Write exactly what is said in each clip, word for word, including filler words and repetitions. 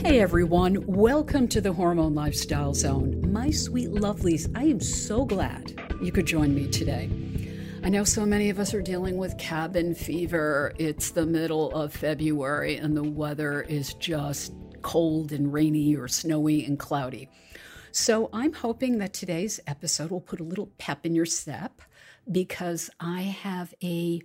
Hey everyone, welcome to the Hormone Lifestyle Zone. My sweet lovelies, I am so glad you could join me today. I know so many of us are dealing with cabin fever. It's the middle of February and the weather is just cold and rainy or snowy and cloudy. So I'm hoping that today's episode will put a little pep in your step because I have a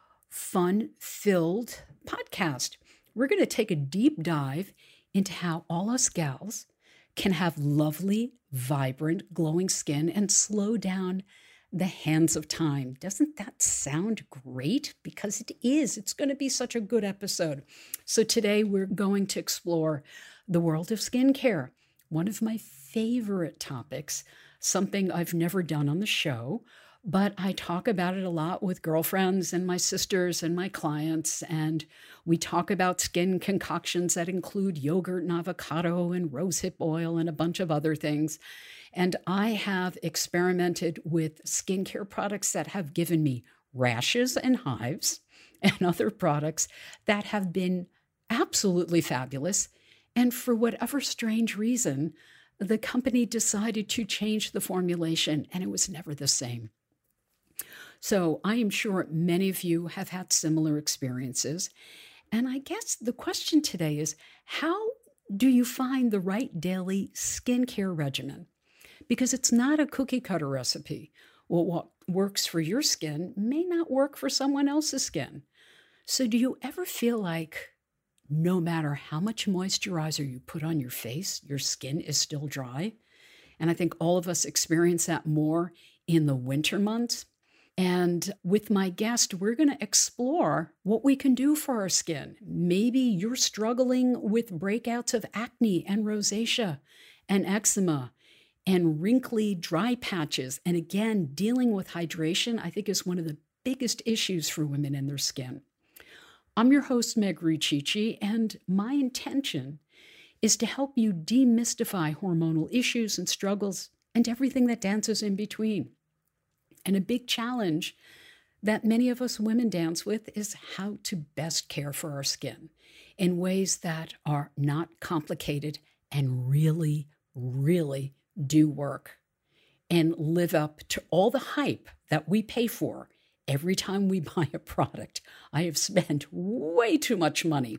fun-filled podcast. We're going to take a deep dive into how all us gals can have lovely, vibrant, glowing skin and slow down the hands of time. Doesn't that sound great? Because it is. It's going to be such a good episode. So today we're going to explore the world of skincare, one of my favorite topics, something I've never done on the show, but I talk about it a lot with girlfriends and my sisters and my clients, and we talk about skin concoctions that include yogurt and avocado and rosehip oil and a bunch of other things. And I have experimented with skincare products that have given me rashes and hives and other products that have been absolutely fabulous. And for whatever strange reason, the company decided to change the formulation and it was never the same. So I am sure many of you have had similar experiences. And I guess the question today is, how do you find the right daily skincare regimen? Because it's not a cookie cutter recipe. Well, what works for your skin may not work for someone else's skin. So do you ever feel like no matter how much moisturizer you put on your face, your skin is still dry? And I think all of us experience that more in the winter months. And with my guest, we're going to explore what we can do for our skin. Maybe you're struggling with breakouts of acne and rosacea and eczema and wrinkly dry patches. And again, dealing with hydration, I think, is one of the biggest issues for women in their skin. I'm your host, Meg Riccici, and my intention is to help you demystify hormonal issues and struggles and everything that dances in between. And a big challenge that many of us women dance with is how to best care for our skin in ways that are not complicated and really, really do work and live up to all the hype that we pay for every time we buy a product. I have spent way too much money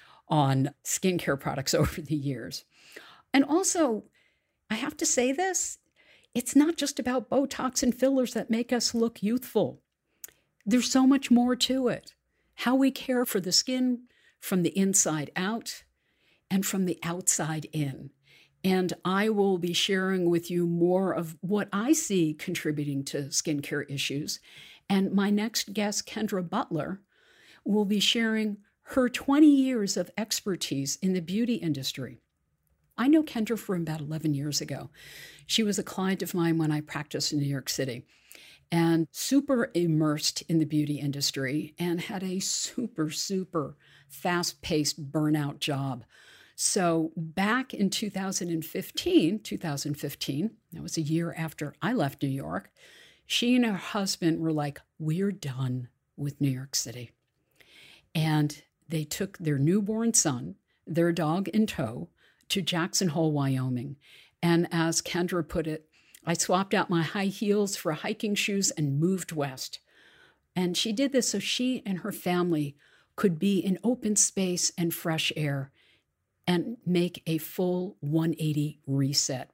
on skincare products over the years. And also, I have to say this, it's not just about Botox and fillers that make us look youthful. There's so much more to it. How we care for the skin from the inside out and from the outside in. And I will be sharing with you more of what I see contributing to skincare issues. And my next guest, Kendra Butler, will be sharing her twenty years of expertise in the beauty industry. I know Kendra from about eleven years ago. She was a client of mine when I practiced in New York City and super immersed in the beauty industry and had a super, super fast-paced burnout job. So back in two thousand fifteen, two thousand fifteen, that was a year after I left New York, she and her husband were like, we're done with New York City. And they took their newborn son, their dog in tow, to Jackson Hole, Wyoming. And as Kendra put it, I swapped out my high heels for hiking shoes and moved west. And she did this so she and her family could be in open space and fresh air and make a full one eighty reset.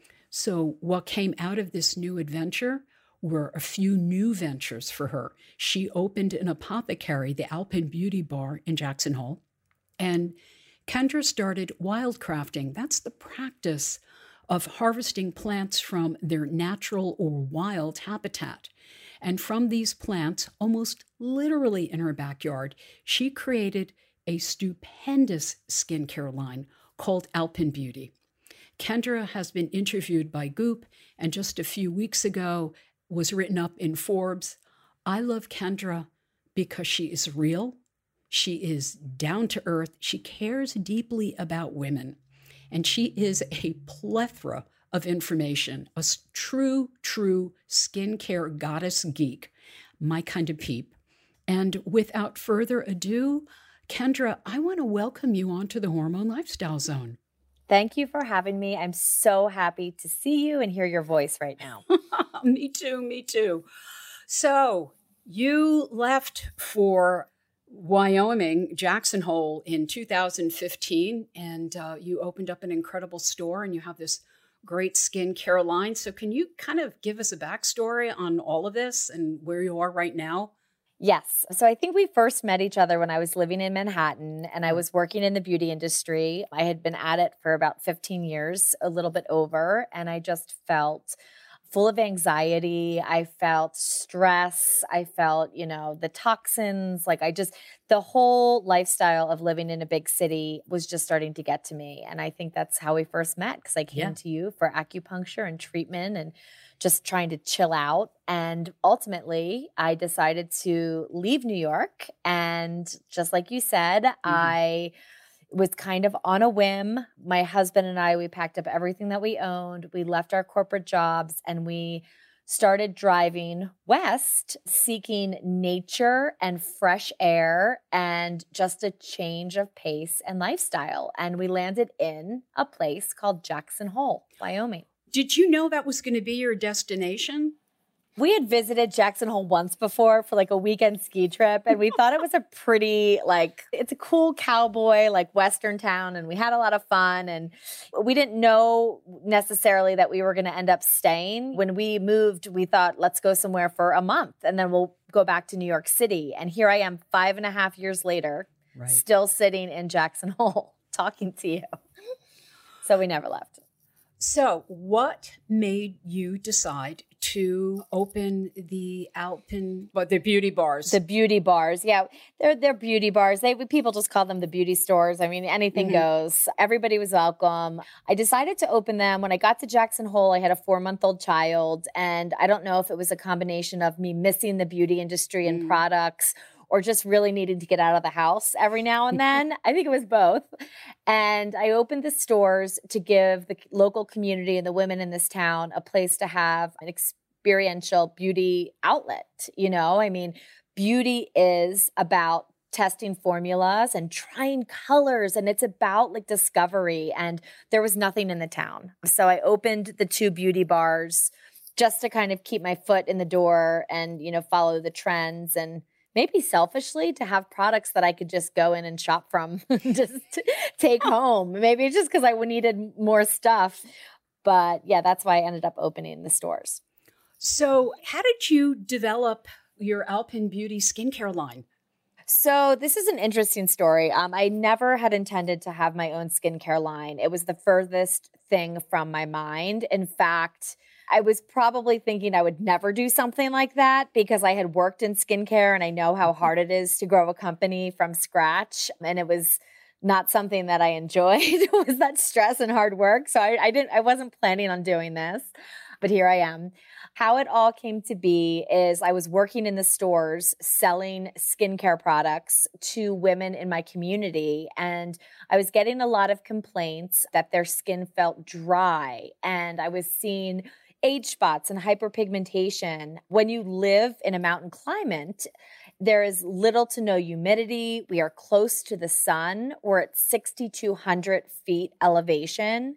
So what came out of this new adventure were a few new ventures for her. She opened an apothecary, the Alpin Beauty Bar in Jackson Hole, and Kendra started wildcrafting. That's the practice of harvesting plants from their natural or wild habitat. And from these plants, almost literally in her backyard, she created a stupendous skincare line called Alpin Beauty. Kendra has been interviewed by Goop, and just a few weeks ago was written up in Forbes. I love Kendra because she is real. She is down to earth. She cares deeply about women. And she is a plethora of information, a true, true skincare goddess geek, my kind of peep. And without further ado, Kendra, I want to welcome you onto the Hormone Lifestyle Zone. Thank you for having me. I'm so happy to see you and hear your voice right now. Me too, me too. So you left for Wyoming, Jackson Hole in two thousand fifteen, and uh, you opened up an incredible store and you have this great skincare line. So can you kind of give us a backstory on all of this and where you are right now? Yes. So I think we first met each other when I was living in Manhattan and I was working in the beauty industry. I had been at it for about fifteen years, a little bit over, and I just felt full of anxiety. I felt stress. I felt, you know, the toxins, like I just, the whole lifestyle of living in a big city was just starting to get to me. And I think that's how we first met because I came Yeah. to you for acupuncture and treatment and just trying to chill out. And ultimately, I decided to leave New York. And just like you said, Mhm. I was kind of on a whim. My husband and I, we packed up everything that we owned. We left our corporate jobs and we started driving west, seeking nature and fresh air and just a change of pace and lifestyle. And we landed in a place called Jackson Hole, Wyoming. Did you know that was going to be your destination? We had visited Jackson Hole once before for like a weekend ski trip, and we thought it was a pretty, like, it's a cool cowboy, like Western town, and we had a lot of fun. And we didn't know necessarily that we were going to end up staying. When we moved, we thought, let's go somewhere for a month, and then we'll go back to New York City. And here I am five and a half years later, Right. still sitting in Jackson Hole talking to you. So we never left. So what made you decide to open the Alpen, but the beauty bars? The beauty bars. Yeah, they're they're beauty bars. They people just call them the beauty stores. I mean, anything Mhm. goes. Everybody was welcome. I decided to open them. When I got to Jackson Hole, I had a four-month-old child, and I don't know if it was a combination of me missing the beauty industry and Mm. products or just really needing to get out of the house every now and then. I think it was both. And I opened the stores to give the local community and the women in this town a place to have an experiential beauty outlet. You know, I mean, beauty is about testing formulas and trying colors, and it's about like discovery. And there was nothing in the town. So I opened the two beauty bars just to kind of keep my foot in the door and, you know, follow the trends and maybe selfishly to have products that I could just go in and shop from, just take home. Maybe it's just because I needed more stuff. But yeah, that's why I ended up opening the stores. So how did you develop your Alpen Beauty skincare line? So this is an interesting story. Um, I never had intended to have my own skincare line. It was the furthest thing from my mind. In fact, I was probably thinking I would never do something like that because I had worked in skincare and I know how hard it is to grow a company from scratch. And it was not something that I enjoyed. It was that stress and hard work. So I, I didn't, I wasn't planning on doing this, but here I am. How it all came to be is I was working in the stores selling skincare products to women in my community. And I was getting a lot of complaints that their skin felt dry. And I was seeing age spots and hyperpigmentation. When you live in a mountain climate, there is little to no humidity. We are close to the sun. We're at sixty-two hundred feet elevation.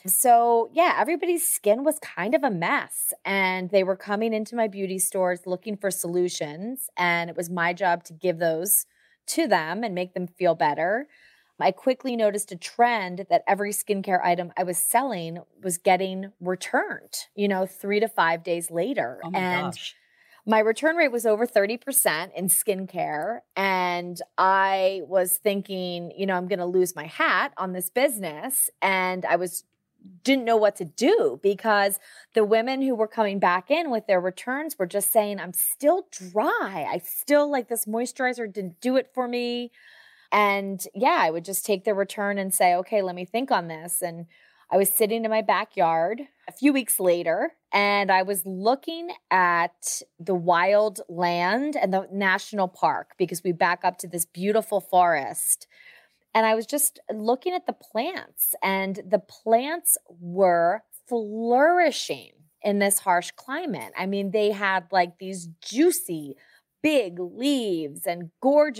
So yeah, everybody's skin was kind of a mess. And they were coming into my beauty stores looking for solutions. And it was my job to give those to them and make them feel better. I quickly noticed a trend that every skincare item I was selling was getting returned, you know, three to five days later. Oh my and gosh. my return rate was over thirty percent in skincare. And I was thinking, you know, I'm going to lose my hat on this business. And I was didn't know what to do because the women who were coming back in with their returns were just saying, I'm still dry. I still like this moisturizer didn't do it for me. And yeah, I would just take the return and say, okay, let me think on this. And I was sitting in my backyard a few weeks later, and I was looking at the wild land and the national park because we back up to this beautiful forest. And I was just looking at the plants, and the plants were flourishing in this harsh climate. I mean, they had like these juicy, big leaves and gorgeous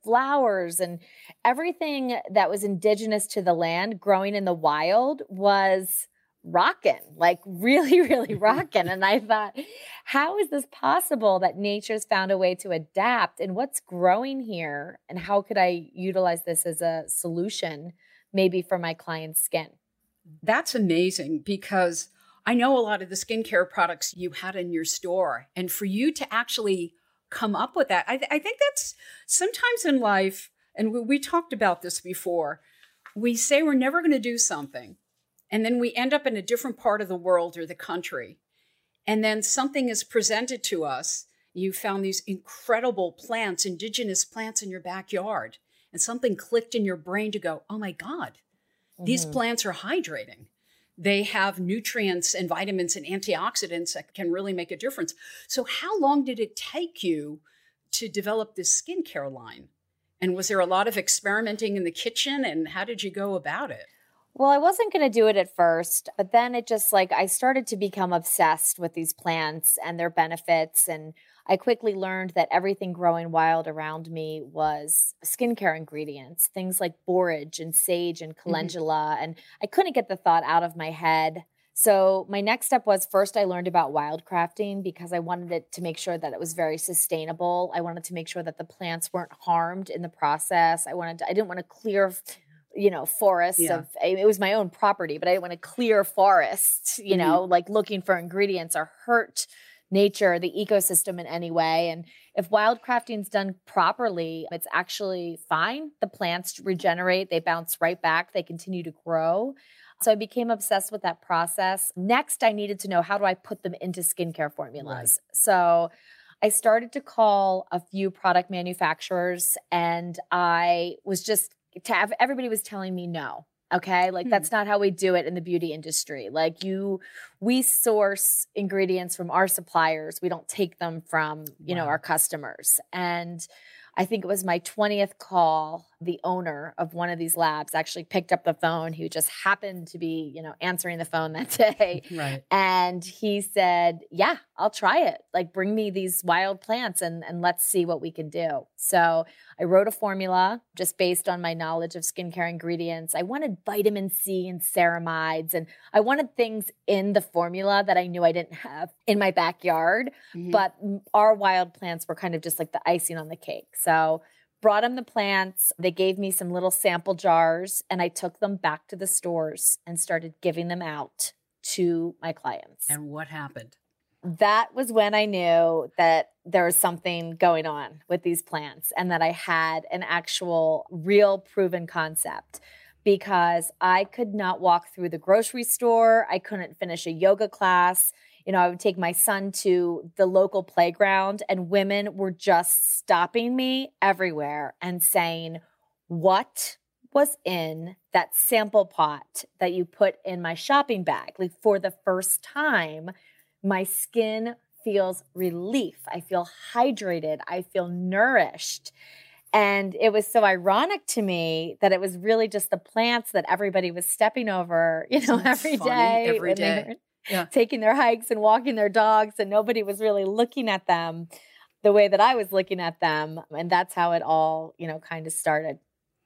flowers and everything that was indigenous to the land growing in the wild was rocking, like really, really rocking. And I thought, how is this possible that nature's found a way to adapt, and what's growing here? And how could I utilize this as a solution maybe for my client's skin? That's amazing, because I know a lot of the skincare products you had in your store, and for you to actually come up with that, I, th- I think that's sometimes in life, and we, we talked about this before, we say we're never going to do something, and then we end up in a different part of the world or the country, and then something is presented to us. You found these incredible plants, indigenous plants in your backyard, and something clicked in your brain to go, oh my God, these mm-hmm. plants are hydrating. They have nutrients and vitamins and antioxidants that can really make a difference. So how long did it take you to develop this skincare line? And was there a lot of experimenting in the kitchen, and how did you go about it? Well, I wasn't going to do it at first, but then it just like I started to become obsessed with these plants and their benefits. And I quickly learned that everything growing wild around me was skincare ingredients, things like borage and sage and calendula. Mm-hmm. And I couldn't get the thought out of my head. So my next step was, first I learned about wildcrafting, because I wanted it to make sure that it was very sustainable. I wanted to make sure that the plants weren't harmed in the process. I wanted to, I didn't want to clear, you know, forests yeah. of, it was my own property, but I didn't want to clear forests, you mm-hmm. know, like looking for ingredients or hurt nature, the ecosystem in any way. And if wildcrafting is done properly, it's actually fine. The plants regenerate, they bounce right back, they continue to grow. So I became obsessed with that process. Next, I needed to know, how do I put them into skincare formulas? Right. So I started to call a few product manufacturers, and I was just, to have, everybody was telling me no. Okay. Like, hmm. that's not how we do it in the beauty industry. Like you, we source ingredients from our suppliers. We don't take them from, you wow. know, our customers. And I think it was my twentieth call, the owner of one of these labs actually picked up the phone. He just happened to be, you know, answering the phone that day. Right. And he said, yeah, I'll try it. Like, bring me these wild plants and, and let's see what we can do. So I wrote a formula just based on my knowledge of skincare ingredients. I wanted vitamin C and ceramides, and I wanted things in the formula that I knew I didn't have in my backyard. Mm-hmm. But our wild plants were kind of just like the icing on the cake. So brought them the plants. They gave me some little sample jars, and I took them back to the stores and started giving them out to my clients. And what happened? That was when I knew that there was something going on with these plants, and that I had an actual real proven concept, because I could not walk through the grocery store. I couldn't finish a yoga class. You know, I would take my son to the local playground, and women were just stopping me everywhere and saying, what was in that sample pot that you put in my shopping bag? Like, for the first time, my skin feels relief. I feel hydrated. I feel nourished. And it was so ironic to me that it was really just the plants that everybody was stepping over, you know, every funny? day. Every day. They were yeah. taking their hikes and walking their dogs, and nobody was really looking at them the way that I was looking at them. And that's how it all, you know, kind of started.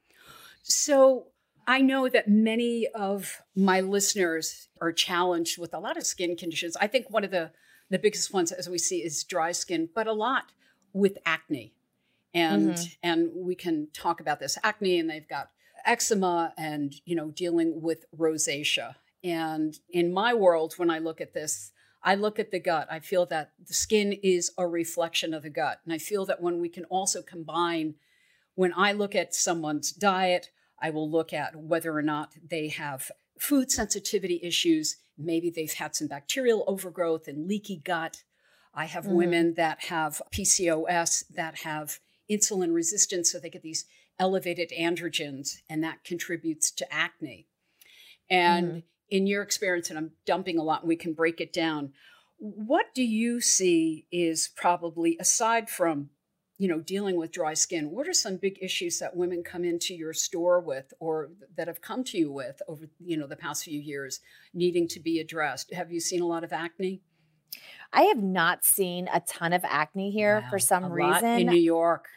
So I know that many of my listeners are challenged with a lot of skin conditions. I think one of the, the biggest ones, as we see, is dry skin, but a lot with acne. And mm-hmm. and we can talk about this acne, and they've got eczema and, you know, dealing with rosacea. And in my world, when I look at this, I look at the gut. I feel that the skin is a reflection of the gut. And I feel that when we can also combine, when I look at someone's diet, I will look at whether or not they have food sensitivity issues. Maybe they've had some bacterial overgrowth and leaky gut. I have mm. women that have P C O S, that have insulin resistance, so they get these elevated androgens, and that contributes to acne. And mm. in your experience, and I'm dumping a lot, and we can break it down, what do you see is probably, aside from, you know, dealing with dry skin, what are some big issues that women come into your store with, or that have come to you with over, you know, the past few years, needing to be addressed? Have you seen a lot of acne? I have not seen a ton of acne here wow, for some a reason. Lot in New York.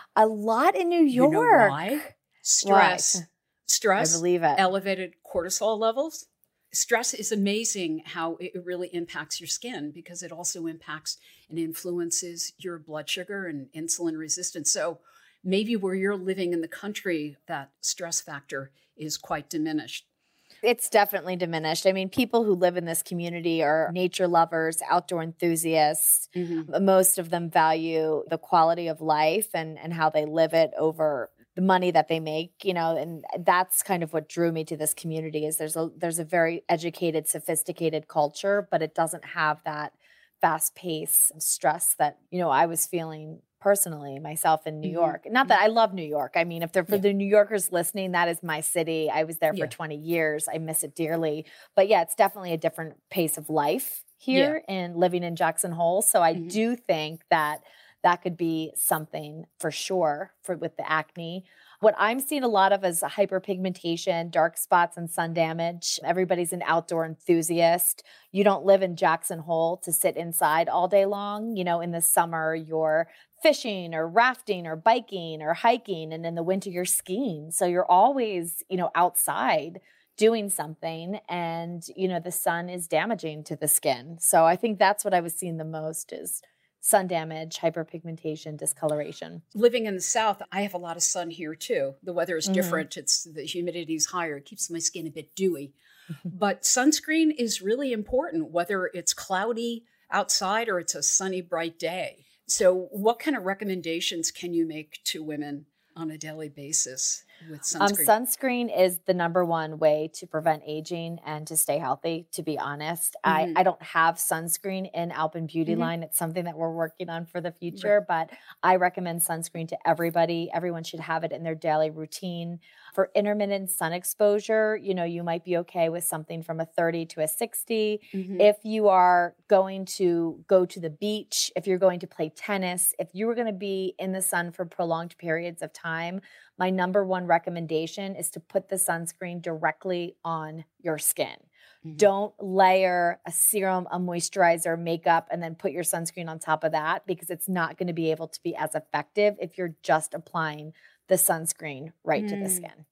A lot in New You know York. why? Stress. Why? I Stress, believe it. elevated cortisol levels. Stress is amazing how it really impacts your skin because it also impacts and influences your blood sugar and insulin resistance. So maybe where you're living in the country, that stress factor is quite diminished. It's definitely diminished. I mean, people who live in this community are nature lovers, outdoor enthusiasts. Mm-hmm. Most of them value the quality of life and, and how they live it over the money that they make, you know, and that's kind of what drew me to this community is there's a there's a very educated, sophisticated culture, but it doesn't have that fast pace stress that, you know, I was feeling personally myself in New Mm-hmm. York. Not that I love New York. I mean, if they're for Yeah. the New Yorkers listening, that is my city. I was there for Yeah. twenty years. I miss it dearly. But yeah, it's definitely a different pace of life here and living in Jackson Hole. So I Mhm. do think that that could be something for sure for with the acne. What I'm seeing a lot of is hyperpigmentation, dark spots, and sun damage. Everybody's an outdoor enthusiast. You don't live in Jackson Hole to sit inside all day long. You know, in the summer, you're fishing or rafting or biking or hiking. And in the winter, you're skiing. So you're always, you know, outside doing something. And, you know, the sun is damaging to the skin. So I think that's what I was seeing the most is sun damage, hyperpigmentation, discoloration. Living in the South, I have a lot of sun here too. The weather is Mhm. different. It's the humidity is higher. It keeps my skin a bit dewy. But sunscreen is really important, whether it's cloudy outside or it's a sunny, bright day. So what kind of recommendations can you make to women on a daily basis with Um, sunscreen? sunscreen is the number one way to prevent aging and to stay healthy, to be honest. Mhm. I, I don't have sunscreen in Alpen Beauty Mhm. Line. It's something that we're working on for the future, but I recommend sunscreen to everybody. Everyone should have it in their daily routine. For intermittent sun exposure, you know, you might be okay with something from a thirty to a sixty. Mhm. If you are going to go to the beach, if you're going to play tennis, if you were going to be in the sun for prolonged periods of time, my number one recommendation is to put the sunscreen directly on your skin. Mhm. Don't layer a serum, a moisturizer, makeup, and then put your sunscreen on top of that because it's not going to be able to be as effective if you're just applying the sunscreen right to the Mm. skin.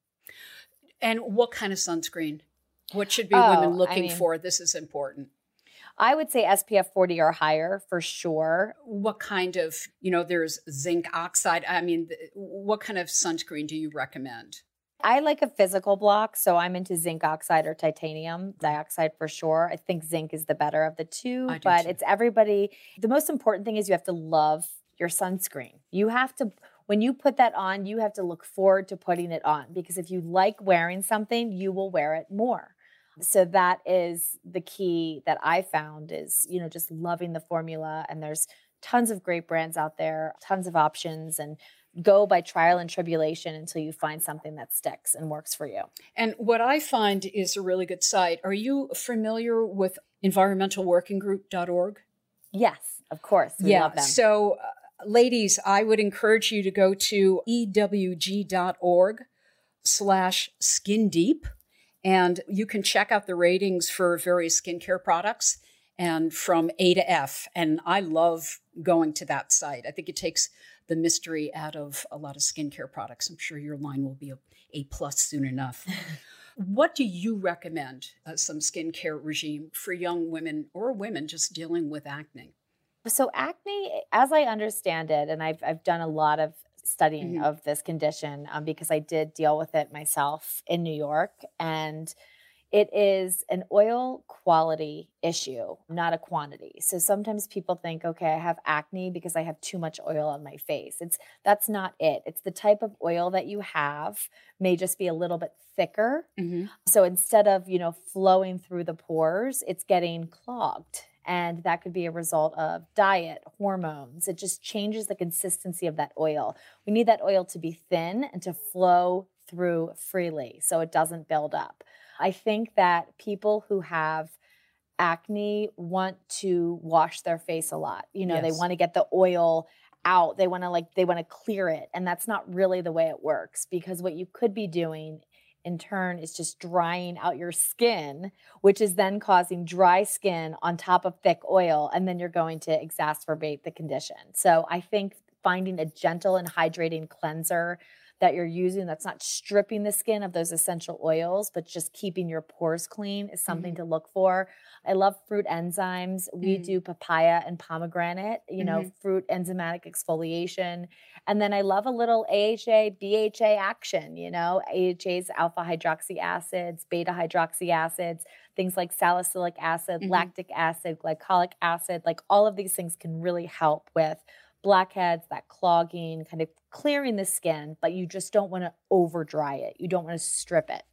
And what kind of sunscreen? What should be Oh, women I looking mean- for? This is important. I would say S P F forty or higher for sure. What kind of, you know, there's zinc oxide. I mean, th- what kind of sunscreen do you recommend? I like a physical block, so I'm into zinc oxide or titanium dioxide for sure. I think zinc is the better of the two, I do but too. it's everybody. The most important thing is you have to love your sunscreen. You have to, when you put that on, you have to look forward to putting it on because if you like wearing something, you will wear it more. So that is the key that I found is, you know, just loving the formula. And there's tons of great brands out there, tons of options, and go by trial and tribulation until you find something that sticks and works for you. And what I find is a really good site. Are you familiar with environmental working group dot org? Yes, of course. We yeah. love them. So, uh, ladies, I would encourage you to go to E W G dot org slash skin deep, and you can check out the ratings for various skincare products and from A to F. And I love going to that site. I think it takes the mystery out of a lot of skincare products. I'm sure your line will be a A plus soon enough. What do you recommend as some skincare regime for young women or women just dealing with acne? So acne, as I understand it, and I've I've done a lot of studying Mhm. of this condition um, because I did deal with it myself in New York, and it is an oil quality issue, not a quantity. So sometimes people think, okay, I have acne because I have too much oil on my face. It's that's not it. It's the type of oil that you have may just be a little bit thicker. Mm-hmm. So instead of, you know, flowing through the pores, it's getting clogged. And that could be a result of diet, hormones. It just changes the consistency of that oil. We need that oil to be thin and to flow through freely so it doesn't build up. I think that people who have acne want to wash their face a lot. You know, they Yes. want to get the oil out. They want to like, they want to clear it. And that's not really the way it works because what you could be doing in turn is just drying out your skin, which is then causing dry skin on top of thick oil. And then you're going to exacerbate the condition. So I think finding a gentle and hydrating cleanser that you're using that's not stripping the skin of those essential oils, but just keeping your pores clean is something mm-hmm. to look for. I love fruit enzymes. We mm-hmm. do papaya and pomegranate, you know, mm-hmm. fruit enzymatic exfoliation. And then I love a little A H A, B H A action, you know, A H A's alpha hydroxy acids, beta hydroxy acids, things like salicylic acid, mm-hmm. lactic acid, glycolic acid, like all of these things can really help with blackheads, that clogging, kind of clearing the skin, but you just don't want to over dry it. You don't want to strip it.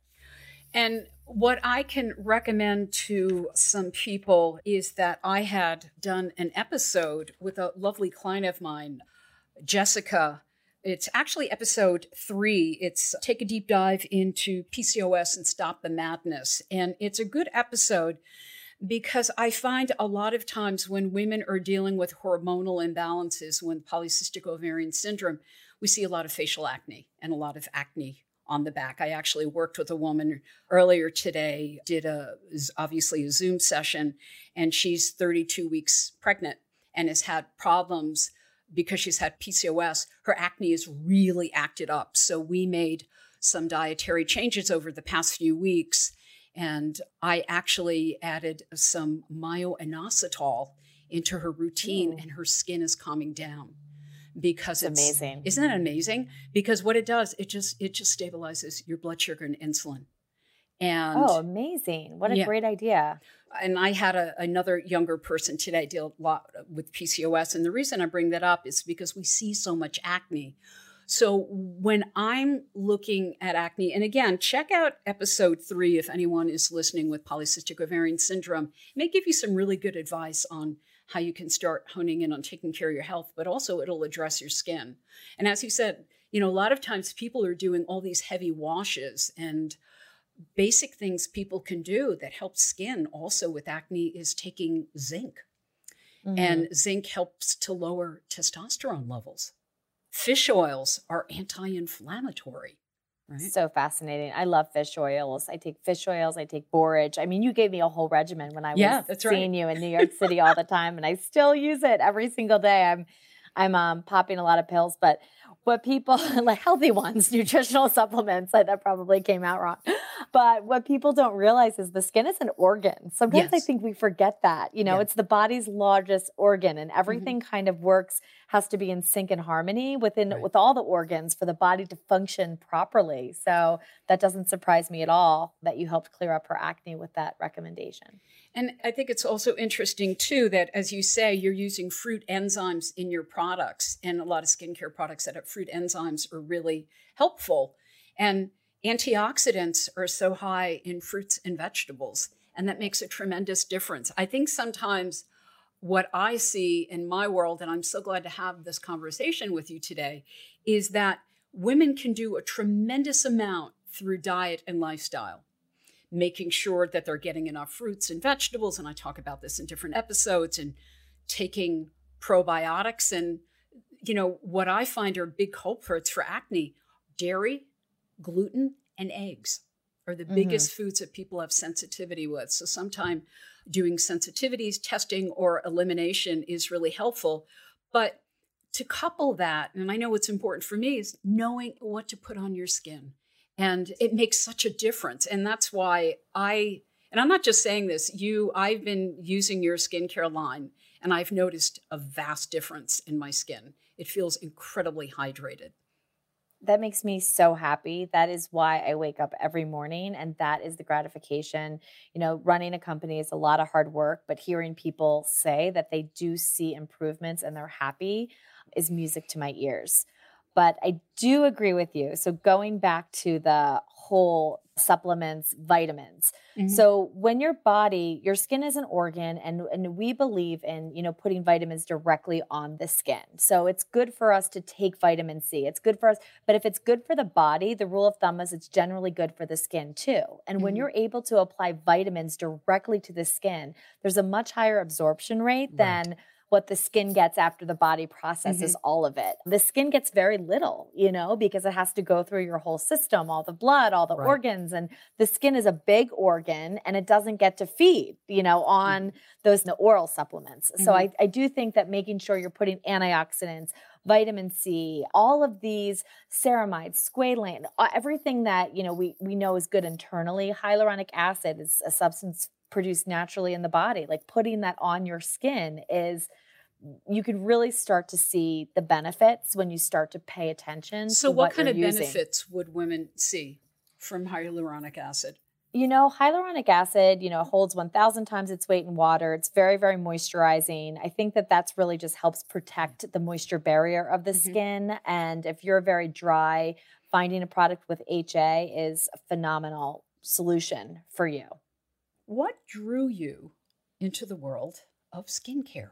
And what I can recommend to some people is that I had done an episode with a lovely client of mine, Jessica. It's actually episode three. It's Take a Deep Dive into P C O S and Stop the Madness. And it's a good episode because I find a lot of times when women are dealing with hormonal imbalances, when polycystic ovarian syndrome, we see a lot of facial acne and a lot of acne on the back. I actually worked with a woman earlier today, did a obviously a Zoom session, and she's thirty-two weeks pregnant and has had problems because she's had P C O S. Her acne is really acted up. So we made some dietary changes over the past few weeks. And I actually added some myo-inositol into her routine, Ooh. And her skin is calming down because it's, it's amazing. Isn't that amazing? Because what it does, it just it just stabilizes your blood sugar and insulin. And oh, amazing! What a yeah. great idea. And I had a, another younger person today deal a lot with P C O S, and the reason I bring that up is because we see so much acne. So when I'm looking at acne, and again, check out episode three if anyone is listening with polycystic ovarian syndrome. It may give you some really good advice on how you can start honing in on taking care of your health, but also it'll address your skin. And as you said, you know, a lot of times people are doing all these heavy washes, and basic things people can do that help skin also with acne is taking zinc. Mm-hmm. And zinc helps to lower testosterone levels. Fish oils are anti-inflammatory, right? So fascinating. I love fish oils. I take fish oils. I take borage. I mean, you gave me a whole regimen when I was yeah, that's seeing right. you in New York City all the time, and I still use it every single day. I'm, I'm um, popping a lot of pills, but what people like healthy ones, nutritional supplements, like that probably came out wrong. But what people don't realize is the skin is an organ. Sometimes yes. I think we forget that, you know, yeah. it's the body's largest organ, and everything mm-hmm. kind of works, has to be in sync and harmony within, right. with all the organs for the body to function properly. So that doesn't surprise me at all that you helped clear up her acne with that recommendation. And I think it's also interesting, too, that as you say, you're using fruit enzymes in your products, and a lot of skincare products that have fruit enzymes are really helpful. And antioxidants are so high in fruits and vegetables, and that makes a tremendous difference. I think sometimes what I see in my world, and I'm so glad to have this conversation with you today, is that women can do a tremendous amount through diet and lifestyle, making sure that they're getting enough fruits and vegetables. And I talk about this in different episodes, and taking probiotics. And, you know, what I find are big culprits for acne: dairy, gluten, and eggs are the mm-hmm. biggest foods that people have sensitivity with. So sometime doing sensitivities testing or elimination is really helpful. But to couple that, and I know what's important for me, is knowing what to put on your skin. And it makes such a difference. And that's why I, and I'm not just saying this, you, I've been using your skincare line, and I've noticed a vast difference in my skin. It feels incredibly hydrated. That makes me so happy. That is why I wake up every morning, and that is the gratification. You know, running a company is a lot of hard work, but hearing people say that they do see improvements and they're happy is music to my ears. But I do agree with you. So going back to the whole supplements, vitamins. Mm-hmm. So when your body, your skin is an organ, and, and we believe in, you know, putting vitamins directly on the skin. So it's good for us to take vitamin C. It's good for us. But if it's good for the body, the rule of thumb is it's generally good for the skin too. And mm-hmm. when you're able to apply vitamins directly to the skin, there's a much higher absorption rate right. than what the skin gets after the body processes mm-hmm. all of it. The skin gets very little, you know, because it has to go through your whole system, all the blood, all the right. organs, and the skin is a big organ, and it doesn't get to feed, you know, on mm-hmm. those oral supplements. Mm-hmm. So I, I do think that making sure you're putting antioxidants, vitamin C, all of these ceramides, squalane, uh, everything that, you know, we, we know is good internally. Hyaluronic acid is a substance produced naturally in the body. Like putting that on your skin is, you could really start to see the benefits when you start to pay attention So to what, what kind you're of using. benefits would women see from hyaluronic acid? You know, hyaluronic acid, you know, holds one thousand times its weight in water. It's very, very moisturizing. I think that that's really just helps protect the moisture barrier of the Mhm. skin. And if you're very dry, finding a product with H A is a phenomenal solution for you. What drew you into the world of skincare?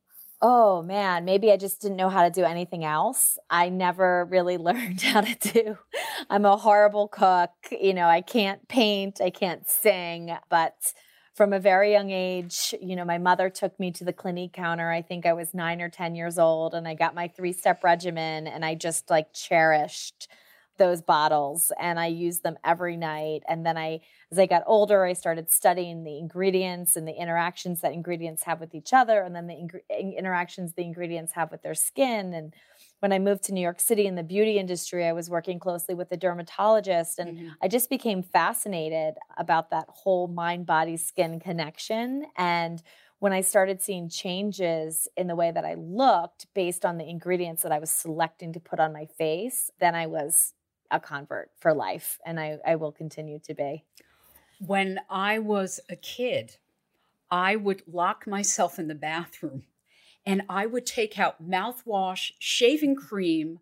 Oh man, maybe I just didn't know how to do anything else. I never really learned how to do. I'm a horrible cook. You know, I can't paint, I can't sing, but from a very young age, you know, my mother took me to the Clinique counter. I think I was nine or ten years old, and I got my three-step regimen, and I just like cherished those bottles, and I used them every night. And then I, as I got older, I started studying the ingredients and the interactions that ingredients have with each other, and then the ing- interactions the ingredients have with their skin. And when I moved to New York City in the beauty industry, I was working closely with a dermatologist, and Mhm. I just became fascinated about that whole mind, body, skin connection. And when I started seeing changes in the way that I looked based on the ingredients that I was selecting to put on my face, then I was a convert for life, and I, I will continue to be. When I was a kid, I would lock myself in the bathroom and I would take out mouthwash, shaving cream.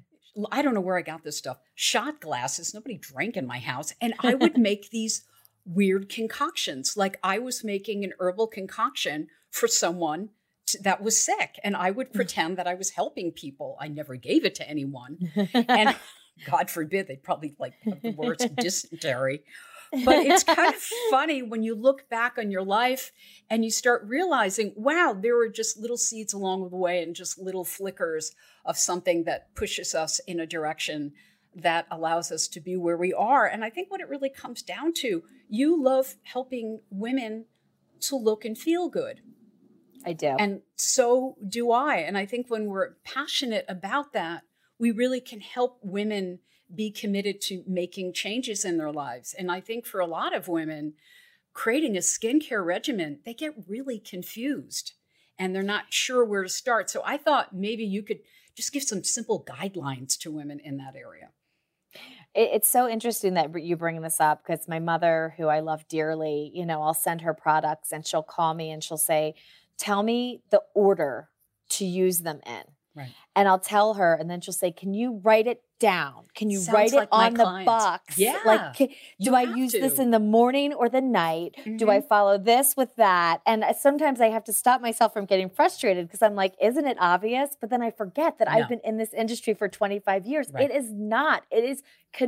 I don't know where I got this stuff. Shot glasses. Nobody drank in my house. And I would make these weird concoctions. Like I was making an herbal concoction for someone to, that was sick. And I would pretend that I was helping people. I never gave it to anyone. And God forbid, they'd probably like have the worst dysentery. But it's kind of funny when you look back on your life and you start realizing, wow, there were just little seeds along the way and just little flickers of something that pushes us in a direction that allows us to be where we are. And I think what it really comes down to, you love helping women to look and feel good. I do. And so do I. And I think when we're passionate about that, we really can help women be committed to making changes in their lives. And I think for a lot of women, creating a skincare regimen, they get really confused and they're not sure where to start. So I thought maybe you could just give some simple guidelines to women in that area. It's so interesting that you bring this up, because my mother, who I love dearly, you know, I'll send her products and she'll call me and she'll say, tell me the order to use them in. Right. And I'll tell her, and then she'll say, can you write it down? Can you Sounds write it like my on the clients. box? Yeah. Like, can, You do I have use to. this in the morning or the night? Mhm. Do I follow this with that? And I- sometimes I have to stop myself from getting frustrated because I'm like, isn't it obvious? But then I forget that No. I've been in this industry for twenty-five years. Right. It is not. It is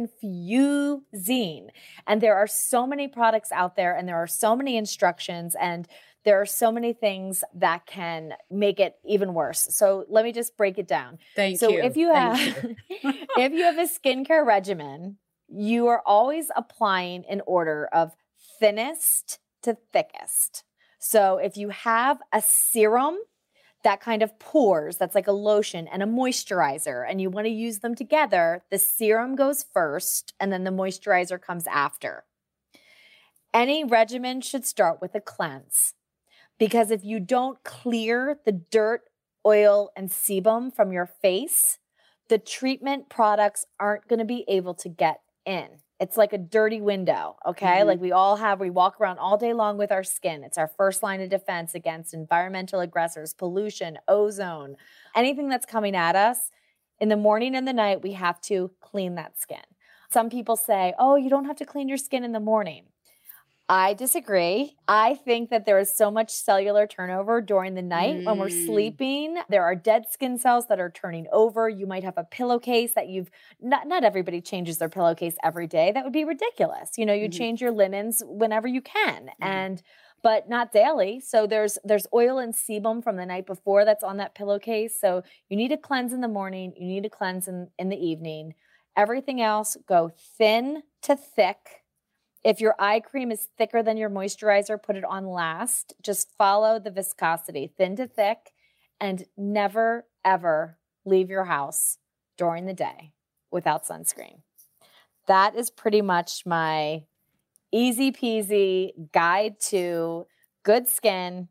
confusing. And there are so many products out there, and there are so many instructions, and there are so many things that can make it even worse. So let me just break it down. Thank so you. if you Thank have you. if you have a skincare regimen, you are always applying in order of thinnest to thickest. So if you have a serum that kind of pours, that's like a lotion and a moisturizer, and you want to use them together, the serum goes first and then the moisturizer comes after. Any regimen should start with a cleanse, because if you don't clear the dirt, oil, and sebum from your face, the treatment products aren't going to be able to get in. It's like a dirty window, okay? Mhm. Like we all have, we walk around all day long with our skin. It's our first line of defense against environmental aggressors, pollution, ozone, anything that's coming at us. In the morning and the night, we have to clean that skin. Some people say, oh, you don't have to clean your skin in the morning. I disagree. I think that there is so much cellular turnover during the night mm. when we're sleeping. There are dead skin cells that are turning over. You might have a pillowcase that you've, not, not everybody changes their pillowcase every day. That would be ridiculous. You know, you mm-hmm. change your linens whenever you can, mm-hmm. and but not daily. So there's there's oil and sebum from the night before that's on that pillowcase. So you need to cleanse in the morning. You need to cleanse in, in the evening. Everything else, go thin to thick. If your eye cream is thicker than your moisturizer, put it on last. Just follow the viscosity, thin to thick, and never, ever leave your house during the day without sunscreen. That is pretty much my easy peasy guide to good skin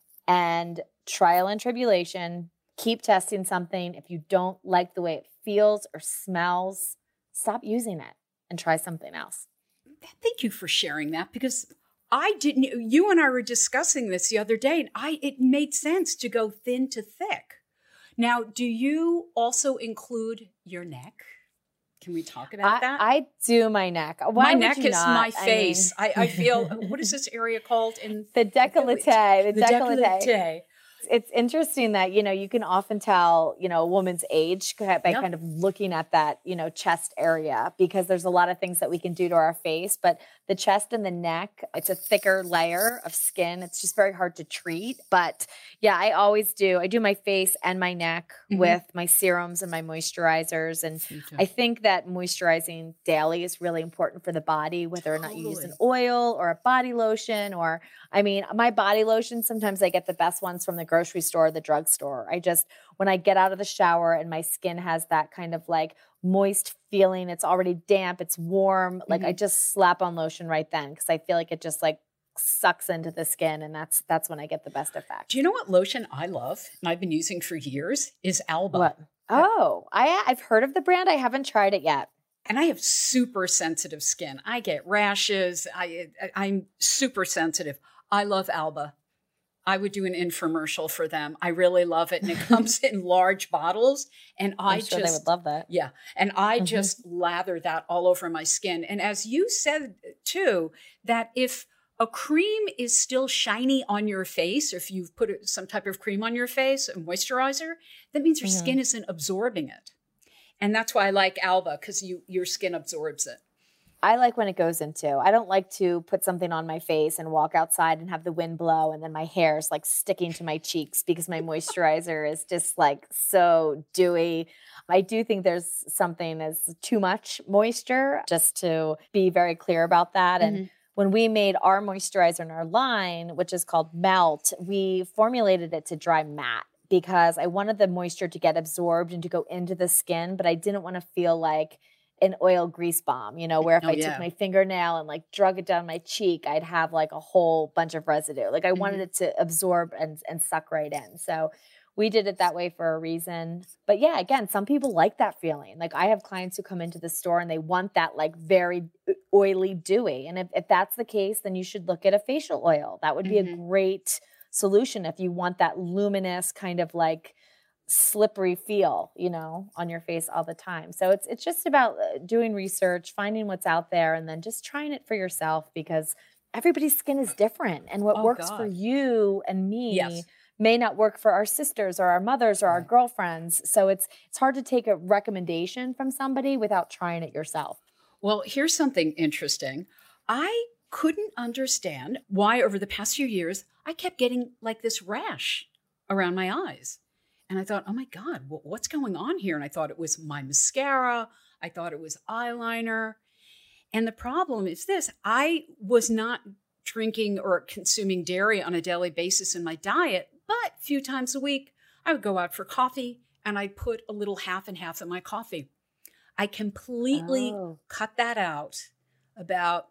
and trial and tribulation. Keep testing something. If you don't like the way it feels or smells, stop using it and try something else. Thank you for sharing that, because I didn't, you and I were discussing this the other day, and I, it made sense to go thin to thick. Now, do you also include your neck? Can we talk about I, that? I do my neck. Why my would neck you is not? my face. I, mean, I, I feel, what is this area called? In the décolleté. The, the décolleté. décolleté. It's interesting that, you know, you can often tell, you know, a woman's age by yep. kind of looking at that, you know, chest area, because there's a lot of things that we can do to our face. But the chest and the neck, it's a thicker layer of skin. It's just very hard to treat. But yeah, I always do. I do my face and my neck mm-hmm. with my serums and my moisturizers. And I think that moisturizing daily is really important for the body, whether or not totally. you use an oil or a body lotion. Or, I mean, my body lotion, sometimes I get the best ones from the grocery store, the drugstore. I just, when I get out of the shower and my skin has that kind of like moist feeling, it's already damp, it's warm, like mm-hmm. I just slap on lotion right then, because I feel like it just like sucks into the skin, and that's that's when I get the best effect. Do you know what lotion I love and I've been using for years is Alba. What? Oh, I, I've heard of the brand. I haven't tried it yet. And I have super sensitive skin. I get rashes. I, I'm super sensitive. I love Alba. I would do an infomercial for them. I really love it. And it comes in large bottles. And I I'm sure just, they would love that. Yeah. And I mm-hmm. just lather that all over my skin. And as you said too, that if a cream is still shiny on your face, or if you've put some type of cream on your face, a moisturizer, that means your mm-hmm. skin isn't absorbing it. And that's why I like Alba, because you your skin absorbs it. I like when it goes into. I don't like to put something on my face and walk outside and have the wind blow and then my hair is like sticking to my cheeks because my moisturizer is just like so dewy. I do think there's something as too much moisture, just to be very clear about that. Mm-hmm. And when we made our moisturizer in our line, which is called Melt, we formulated it to dry matte, because I wanted the moisture to get absorbed and to go into the skin, but I didn't want to feel like an oil grease bomb, you know, where if oh, I yeah. took my fingernail and like drug it down my cheek, I'd have like a whole bunch of residue. Like I mm-hmm. wanted it to absorb and, and suck right in. So we did it that way for a reason. But yeah, again, some people like that feeling. Like I have clients who come into the store and they want that like very oily, dewy. And if, if that's the case, then you should look at a facial oil. That would be mm-hmm. a great solution if you want that luminous kind of like slippery feel, you know, on your face all the time. So it's it's just about doing research, finding what's out there, and then just trying it for yourself, because everybody's skin is different, and what oh, works God. for you and me yes. may not work for our sisters or our mothers or our right. girlfriends. So it's it's hard to take a recommendation from somebody without trying it yourself. Well, here's something interesting. I couldn't understand why over the past few years I kept getting like this rash around my eyes. And I thought, oh my God, what's going on here? And I thought it was my mascara. I thought it was eyeliner. And the problem is this: I was not drinking or consuming dairy on a daily basis in my diet, but a few times a week, I would go out for coffee and I'd put a little half and half in my coffee. I completely oh. cut that out about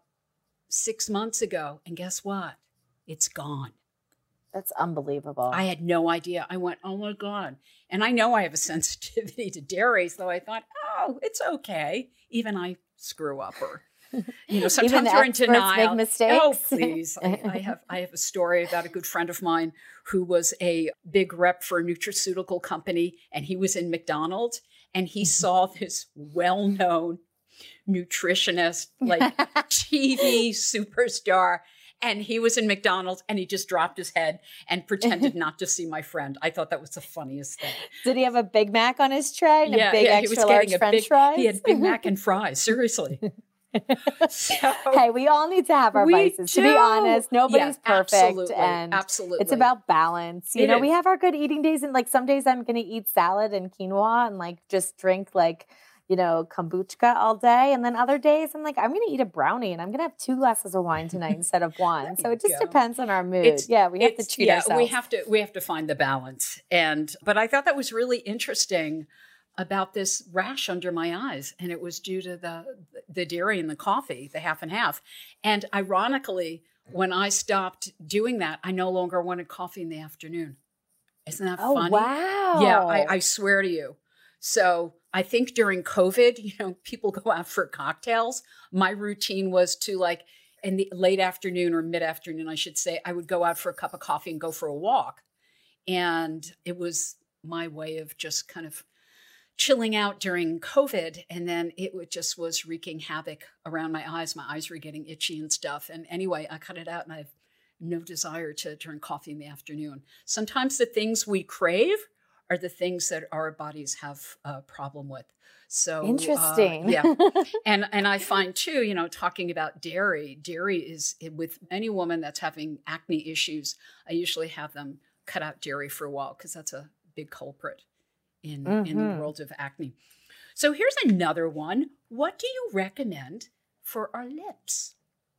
six months ago. And guess what? It's gone. That's unbelievable. I had no idea. I went, oh my God. And I know I have a sensitivity to dairy, so I thought, oh, it's okay. Even I screw up, or, you know, sometimes you're in denial. Make mistakes. Oh, please. I, I have I have a story about a good friend of mine who was a big rep for a nutraceutical company, and he was in McDonald's, and he saw this well-known nutritionist, like T V superstar. And he was in McDonald's and he just dropped his head and pretended not to see my friend. I thought that was the funniest thing. Did he have a Big Mac on his tray and yeah, a big yeah, extra large French big, fries? He had Big Mac and fries, seriously. So, hey, we all need to have our vices. Do. To be honest, nobody's yeah, perfect. Absolutely, and absolutely. It's about balance. You it know, is. we have our good eating days, and like some days I'm going to eat salad and quinoa and like just drink like, you know, kombucha all day. And then other days I'm like, I'm going to eat a brownie and I'm going to have two glasses of wine tonight instead of one. So it just go. depends on our mood. It's, yeah, we have to it's, treat yeah, ourselves. we have to, we have to find the balance. And, but I thought that was really interesting about this rash under my eyes. And it was due to the, the dairy and the coffee, the half and half. And ironically, when I stopped doing that, I no longer wanted coffee in the afternoon. Isn't that oh, funny? wow. Yeah, I, I swear to you. So I think during COVID, you know, people go out for cocktails. My routine was to like in the late afternoon or mid-afternoon, I should say, I would go out for a cup of coffee and go for a walk. And it was my way of just kind of chilling out during COVID. And then it would just was wreaking havoc around my eyes. My eyes were getting itchy and stuff. And anyway, I cut it out and I have no desire to drink coffee in the afternoon. Sometimes the things we crave are the things that our bodies have a problem with. So interesting. Uh, yeah. and, and I find too, you know, talking about dairy, dairy is with any woman that's having acne issues, I usually have them cut out dairy for a while because that's a big culprit in, mm-hmm. in the world of acne. So here's another one. What do you recommend for our lips?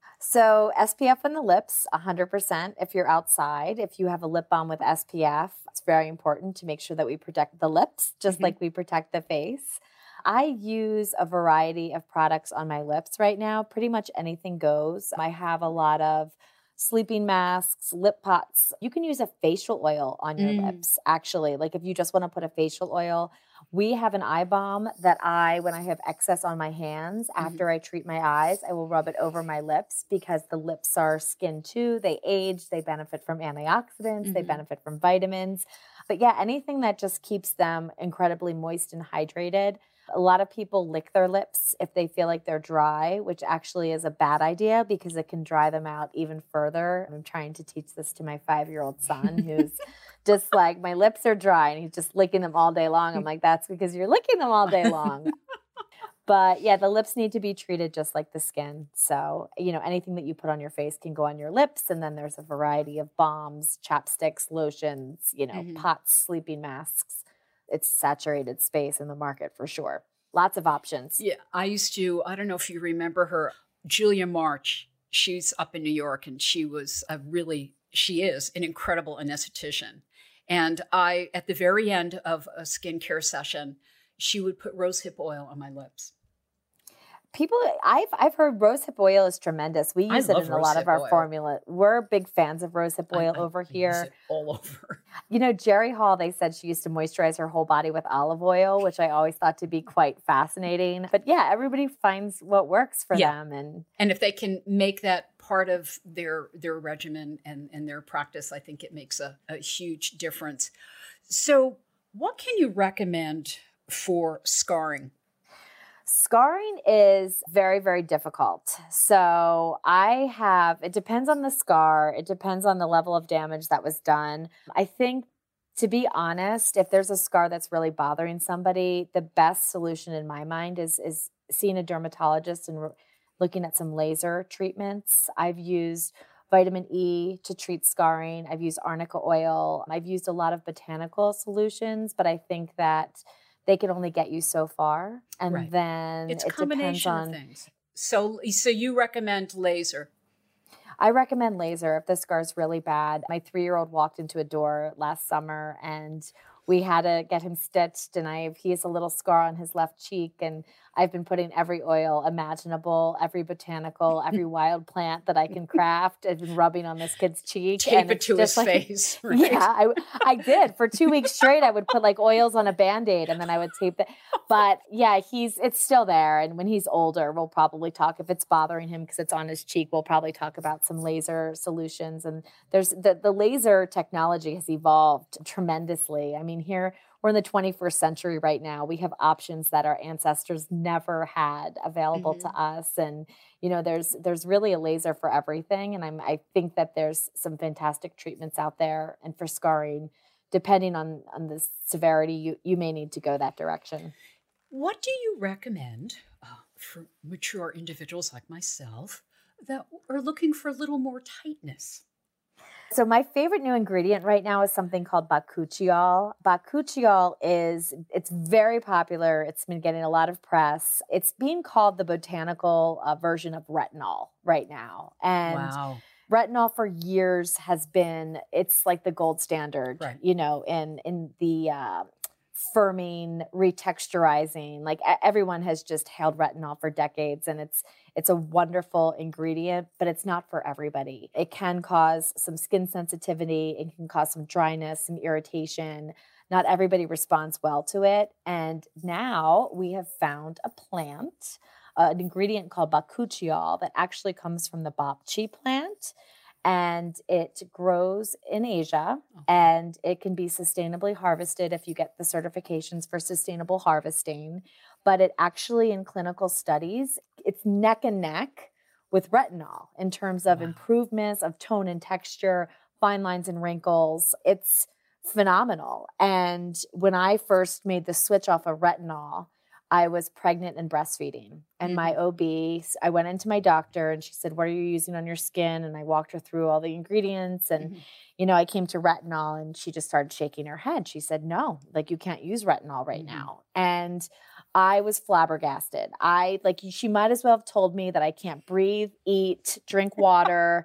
So S P F on the lips, one hundred percent if you're outside. If you have a lip balm with S P F, it's very important to make sure that we protect the lips, just mm-hmm. like we protect the face. I use a variety of products on my lips right now. Pretty much anything goes. I have a lot of sleeping masks, lip pots. You can use a facial oil on your mm. lips, actually. Like if you just want to put a facial oil. We have an eye balm that I, when I have excess on my hands, mm-hmm. after I treat my eyes, I will rub it over my lips because the lips are skin too. They age, they benefit from antioxidants, mm-hmm. they benefit from vitamins. But yeah, anything that just keeps them incredibly moist and hydrated. A lot of people lick their lips if they feel like they're dry, which actually is a bad idea because it can dry them out even further. I'm trying to teach this to my five-year-old son who's just like, my lips are dry and he's just licking them all day long. I'm like, that's because you're licking them all day long. But yeah, the lips need to be treated just like the skin. So, you know, anything that you put on your face can go on your lips. And then there's a variety of balms, chapsticks, lotions, you know, mm-hmm. pots, sleeping masks. It's saturated space in the market for sure. Lots of options. Yeah. I used to, I don't know if you remember her, Julia March. She's up in New York and she was a really, she is an incredible anesthetician. And I, at the very end of a skincare session, she would put rosehip oil on my lips. People, I've I've heard rosehip oil is tremendous. We use it in a lot of our oil. formula. We're big fans of rosehip oil I, I, over I here. Use it all over. You know, Jerry Hall, they said she used to moisturize her whole body with olive oil, which I always thought to be quite fascinating. But yeah, everybody finds what works for yeah. them. And and if they can make that part of their their regimen and, and their practice, I think it makes a, a huge difference. So what can you recommend for scarring? Scarring is very, very difficult. So I have, it depends on the scar. It depends on the level of damage that was done. I think, to be honest, if there's a scar that's really bothering somebody, the best solution in my mind is, is seeing a dermatologist and re- looking at some laser treatments. I've used vitamin E to treat scarring. I've used arnica oil. I've used a lot of botanical solutions, but I think that they can only get you so far. And right. then it's it depends on things. So, so you recommend laser? I recommend laser if the scar's really bad. My three-year-old walked into a door last summer and we had to get him stitched, and I he has a little scar on his left cheek, and I've been putting every oil imaginable, every botanical, every wild plant that I can craft. I've been rubbing on this kid's cheek. Tape and it to his like, face. Right? Yeah, I, I did. For two weeks straight, I would put like oils on a Band-Aid and then I would tape it. But yeah, he's it's still there. And when he's older, we'll probably talk, if it's bothering him because it's on his cheek, we'll probably talk about some laser solutions. And there's the, the laser technology has evolved tremendously. I mean, here we're in the twenty-first century right now. We have options that our ancestors never had available mm-hmm. to us. And, you know, there's there's really a laser for everything. And I'm, I think that there's some fantastic treatments out there. And for scarring, depending on, on the severity, you, you may need to go that direction. What do you recommend uh, for mature individuals like myself that are looking for a little more tightness? So my favorite new ingredient right now is something called bakuchiol. Bakuchiol is, it's very popular. It's been getting a lot of press. It's being called the botanical uh, version of retinol right now. And Wow. retinol for years has been, it's like the gold standard, Right. you know, in, in the uh, firming, retexturizing, like e- everyone has just hailed retinol for decades, and it's, it's a wonderful ingredient, but it's not for everybody. It can cause some skin sensitivity. It can cause some dryness, some irritation. Not everybody responds well to it. And now we have found a plant, uh, an ingredient called bakuchiol that actually comes from the bapchi plant. And it grows in Asia, Okay. and it can be sustainably harvested if you get the certifications for sustainable harvesting. But it actually, in clinical studies, it's neck and neck with retinol in terms of Wow. improvements of tone and texture, fine lines and wrinkles. It's phenomenal. And when I first made the switch off of retinol, I was pregnant and breastfeeding. And my Mhm. O B, I went into my doctor and she said, "What are you using on your skin?" And I walked her through all the ingredients. And, Mhm. you know, I came to retinol and she just started shaking her head. She said, "No, like you can't use retinol right Mhm. now." And I was flabbergasted. I like, she might as well have told me that I can't breathe, eat, drink water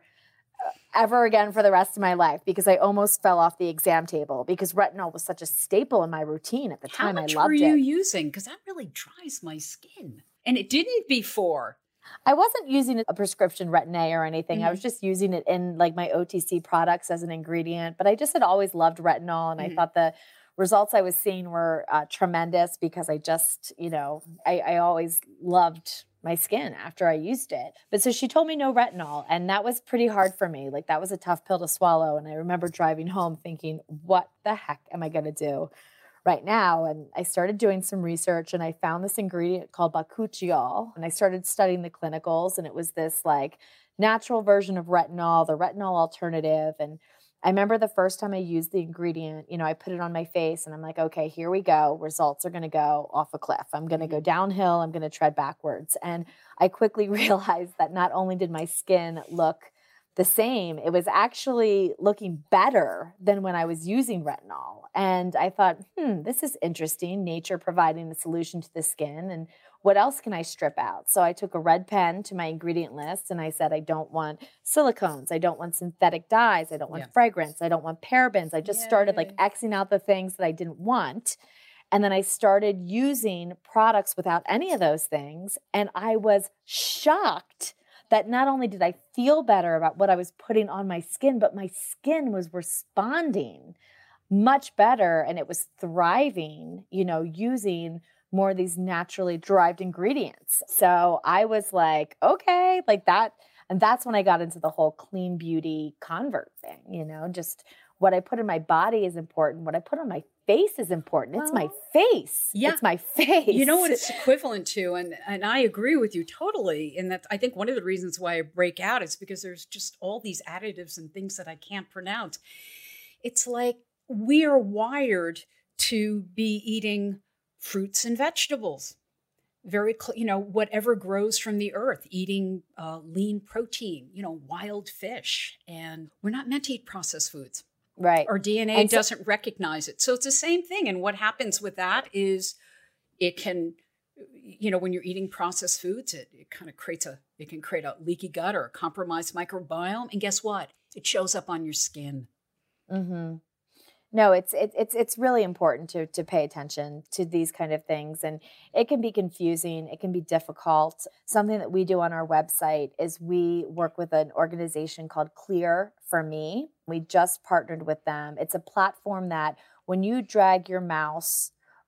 ever again for the rest of my life, because I almost fell off the exam table because retinol was such a staple in my routine at the How time. I much were loved you it. using? Because that really dries my skin. And it didn't before. I wasn't using a prescription Retin-A or anything. I was Mhm. just using it in like my O T C products as an ingredient. But I just had always loved retinol, and I Mhm. thought the results I was seeing were uh, tremendous because I just, you know, I, I always loved my skin after I used it. But so she told me no retinol, and that was pretty hard for me. Like that was a tough pill to swallow. And I remember driving home thinking, what the heck am I going to do right now? And I started doing some research, and I found this ingredient called bakuchiol, and I started studying the clinicals, and it was this like natural version of retinol, the retinol alternative. And I remember the first time I used the ingredient, you know, I put it on my face and I'm like, okay, here we go. Results are going to go off a cliff. I'm going to go Mhm. downhill. I'm going to tread backwards. And I quickly realized that not only did my skin look the same, it was actually looking better than when I was using retinol. And I thought, hmm, this is interesting. Nature providing a solution to the skin. And what else can I strip out? So I took a red pen to my ingredient list and I said, I don't want silicones. I don't want synthetic dyes. I don't want Yeah. fragrance. I don't want parabens. I just started like Yay. Xing out the things that I didn't want. And then I started using products without any of those things. And I was shocked that not only did I feel better about what I was putting on my skin, but my skin was responding much better, and it was thriving, you know, using more of these naturally derived ingredients. So I was like, okay, like that. And that's when I got into the whole clean beauty convert thing, you know, just what I put in my body is important. What I put on my face is important. It's my Well, face. yeah. It's my face. You know what it's equivalent to, and and I agree with you totally. In that, I think one of the reasons why I break out is because there's just all these additives and things that I can't pronounce. It's like we are wired to be eating fruits and vegetables, very cl- you know, whatever grows from the earth, eating uh, lean protein, you know, wild fish, and we're not meant to eat processed foods. Right. Our D N A And so- doesn't recognize it. So it's the same thing. And what happens with that is it can, you know, when you're eating processed foods, it, it kind of creates a, it can create a leaky gut or a compromised microbiome. And guess what? It shows up on your skin. Mm-hmm. No, it's it, it's it's really important to to pay attention to these kind of things, and it can be confusing. It can be difficult. Something that we do on our website is we work with an organization called Clear for Me. We just partnered with them. It's a platform that when you drag your mouse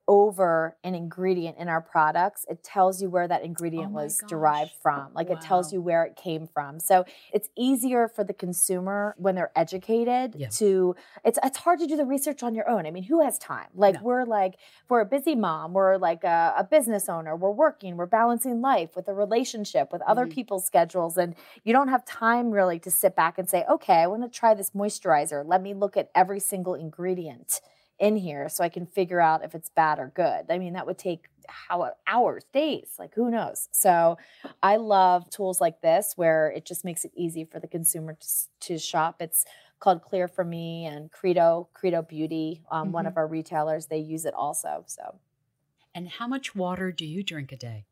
over an ingredient in our products, it tells you where that ingredient Oh my was gosh. derived from. Like it tells Wow. you where it came from. So it's easier for the consumer when they're educated Yeah. to, it's it's hard to do the research on your own. I mean, who has time? Like No. we're like, we're a busy mom, we're like a, a business owner, we're working, we're balancing life with a relationship, with other Mhm. people's schedules. And you don't have time really to sit back and say, okay, I want to try this moisturizer. Let me look at every single ingredient in here so I can figure out if it's bad or good. I mean, that would take how hours, days, like who knows? So I love tools like this where it just makes it easy for the consumer to, to shop. It's called Clear for Me, and Credo, Credo Beauty, um, mm-hmm. one of our retailers, they use it also. So, and how much water do you drink a day?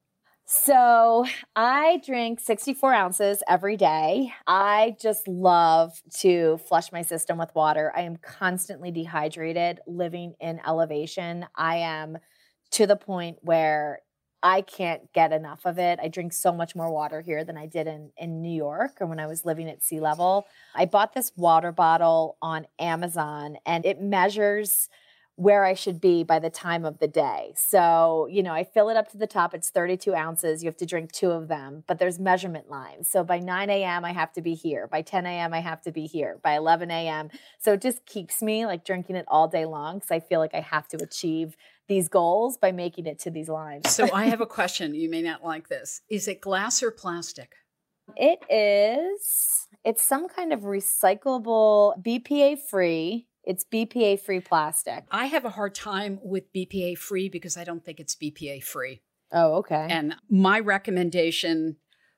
So I drink sixty-four ounces every day. I just love to flush my system with water. I am constantly dehydrated, living in elevation. I am to the point where I can't get enough of it. I drink so much more water here than I did in, in New York or when I was living at sea level. I bought this water bottle on Amazon, and it measures where I should be by the time of the day. So, you know, I fill it up to the top. It's thirty-two ounces. You have to drink two of them, but there's measurement lines. So by nine a.m., I have to be here. By ten a.m., I have to be here. By eleven a.m. So it just keeps me like drinking it all day long because I feel like I have to achieve these goals by making it to these lines. So I have a question. You may not like this. Is it glass or plastic? It is. It's some kind of recyclable, B P A-free. It's B P A-free plastic. I have a hard time with B P A-free because I don't think it's B P A-free. Oh, okay. And my recommendation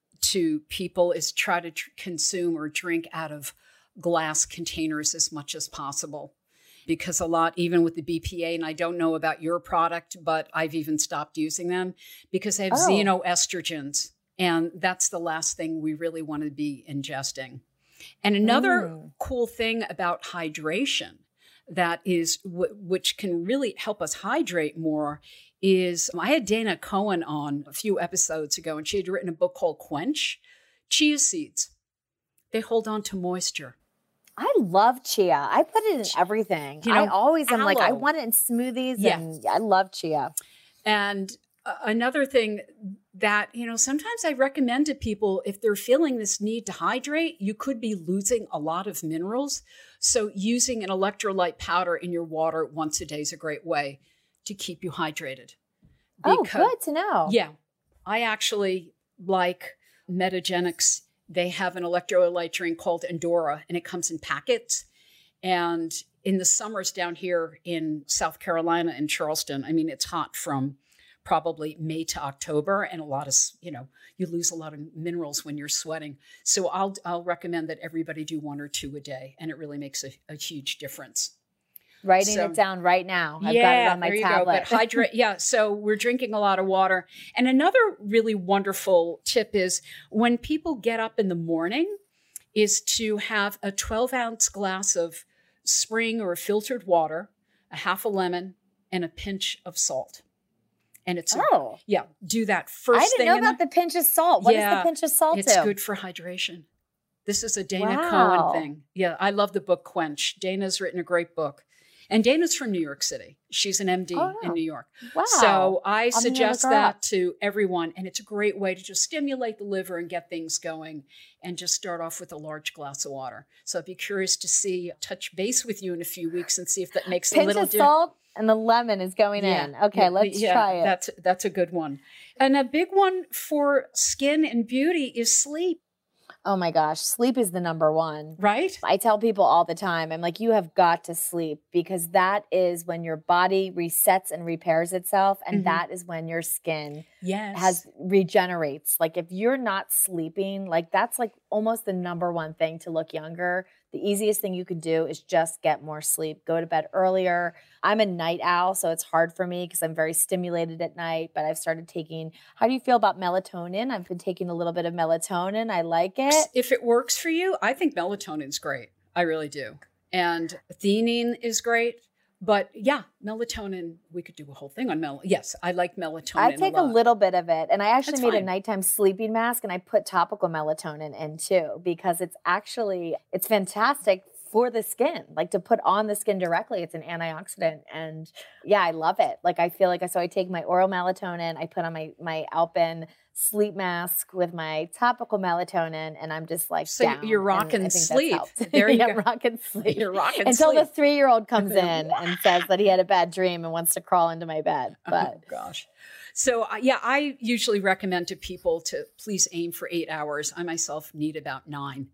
to people is try to tr- consume or drink out of glass containers as much as possible. Because a lot, even with the B P A, and I don't know about your product, but I've even stopped using them because they have oh. xenoestrogens. And that's the last thing we really want to be ingesting. And another mm. cool thing about hydration that is, w- which can really help us hydrate more is, I had Dana Cohen on a few episodes ago, and she had written a book called Quench. Chia seeds, they hold on to moisture. I love chia. I put it in everything. You know, I always am like, I want it in smoothies, yeah. and I love chia. And uh, another thing that, you know, sometimes I recommend to people, if they're feeling this need to hydrate, you could be losing a lot of minerals. So using an electrolyte powder in your water once a day is a great way to keep you hydrated. Because, oh, good to know. Yeah. I actually like Metagenics. They have an electrolyte drink called Endora, and it comes in packets. And in the summers down here in South Carolina and Charleston, I mean, it's hot from probably May to October, and a lot of, you know, you lose a lot of minerals when you're sweating. So I'll I'll recommend that everybody do one or two a day, and it really makes a, a huge difference. Writing so, it down right now. I've yeah, got it on my there you tablet. Go. But hydrate, yeah, so we're drinking a lot of water. And another really wonderful tip is when people get up in the morning is to have a twelve ounce glass of spring or filtered water, a half a lemon, and a pinch of salt. And it's, oh. a, yeah, do that first thing. I didn't know about the, the pinch of salt. What yeah, is the pinch of salt It's do? good for hydration. This is a Dana wow. Cohen thing. Yeah, I love the book Quench. Dana's written a great book. And Dana's from New York City. She's an M D oh, in New York. Wow. So I I'm suggest that to everyone. And it's a great way to just stimulate the liver and get things going and just start off with a large glass of water. So I'd be curious to see, touch base with you in a few weeks and see if that makes Pinch a little of salt and the lemon is going yeah. in. Okay, yeah. let's yeah, try it. That's, that's a good one. And a big one for skin and beauty is sleep. Oh my gosh, sleep is the number one. Right? I tell people all the time, I'm like, you have got to sleep because that is when your body resets and repairs itself. And mm-hmm. that is when your skin yes. has regenerates. Like if you're not sleeping, like that's like almost the number one thing to look younger. The easiest thing you could do is just get more sleep, go to bed earlier. I'm a night owl, so it's hard for me because I'm very stimulated at night, but I've started taking, how do you feel about melatonin? I've been taking a little bit of melatonin. I like it. If it works for you, I think melatonin's great. I really do. And theanine is great. But yeah, melatonin, we could do a whole thing on melatonin. Yes, I like melatonin I take a, a little bit of it. And I actually That's made fine. a nighttime sleeping mask and I put topical melatonin in too because it's actually, it's fantastic for the skin, like to put on the skin directly. It's an antioxidant. And yeah, I love it. Like I feel like, I, so I take my oral melatonin, I put on my, my Alpen sleep mask with my topical melatonin, and I'm just like, so down. You're rocking sleep. There you yeah, go. Rocking sleep. You're rocking Until sleep. the three-year-old comes in and says that he had a bad dream and wants to crawl into my bed. But oh gosh. So uh, yeah, I usually recommend to people to please aim for eight hours. I myself need about nine.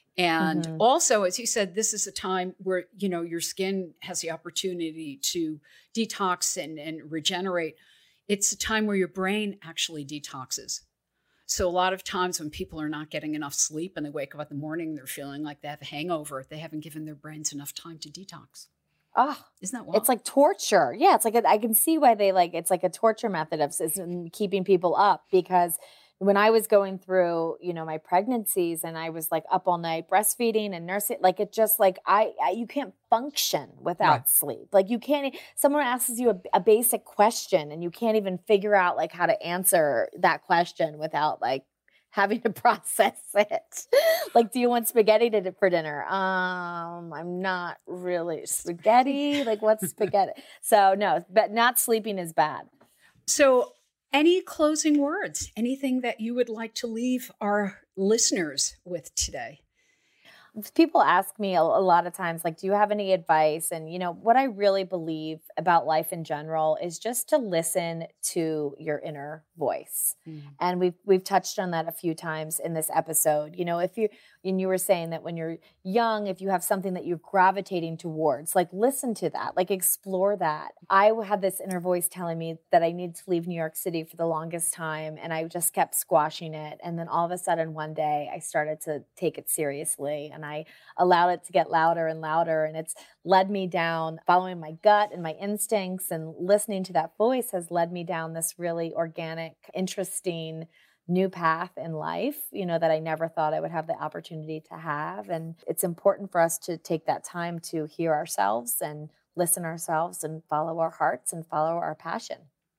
And Mhm. also, as you said, this is a time where, you know, your skin has the opportunity to detox and, and regenerate. It's a time where your brain actually detoxes. So a lot of times when people are not getting enough sleep and they wake up in the morning, they're feeling like they have a hangover. They haven't given their brains enough time to detox. Oh, Isn't that wild? it's like torture. Yeah, it's like a, I can see why they like it's like a torture method of s- keeping people up, because when I was going through, you know, my pregnancies and I was like up all night breastfeeding and nursing, like it just like I, I you can't function without Right. sleep. Like you can't. Someone asks you a, a basic question and you can't even figure out like how to answer that question without like having to process it. Like, do you want spaghetti to, for dinner? Um, I'm not really spaghetti. Like, what's spaghetti? So no, but not sleeping is bad. So any closing words, anything that you would like to leave our listeners with today? People ask me a, a lot of times, like, do you have any advice? And, you know, what I really believe about life in general is just to listen to your inner voice. Mm. And we've, we've touched on that a few times in this episode. You know, if you, and you were saying that when you're young, if you have something that you're gravitating towards, like listen to that, like explore that. I had this inner voice telling me that I needed to leave New York City for the longest time. And I just kept squashing it. And then all of a sudden one day I started to take it seriously and I allowed it to get louder and louder. And it's led me down following my gut and my instincts, and listening to that voice has led me down this really organic, interesting new path in life, you know, that I never thought I would have the opportunity to have. And it's important for us to take that time to hear ourselves and listen ourselves and follow our hearts and follow our passion.